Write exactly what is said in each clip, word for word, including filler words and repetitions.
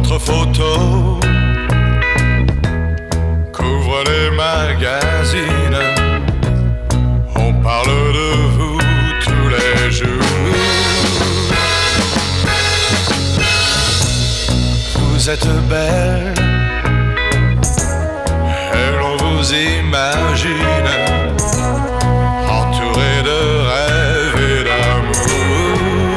votre photo couvre les magazines. On parle de vous tous les jours. Vous êtes belle et l'on vous imagine entouré de rêves et d'amour.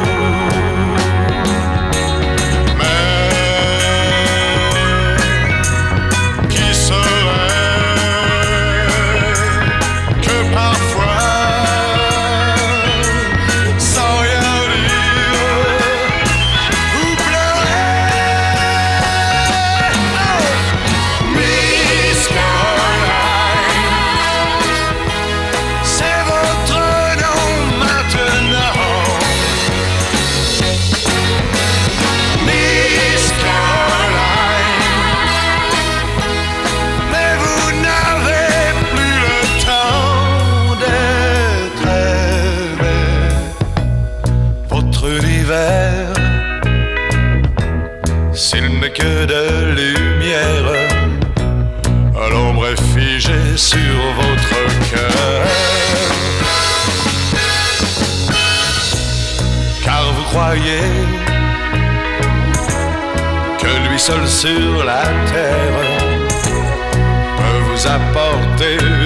S'il n'est que de lumière, l'ombre est figée sur votre cœur. Car vous croyez que lui seul sur la terre peut vous apporter